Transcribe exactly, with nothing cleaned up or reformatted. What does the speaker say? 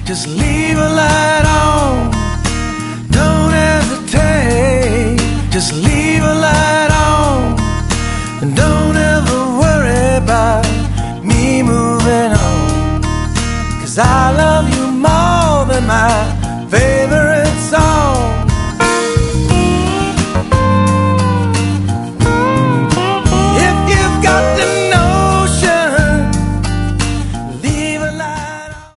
just leave a light on. Don't hesitate, just leave a light on. And don't ever worry about me moving on, 'cause I love you more than my favorite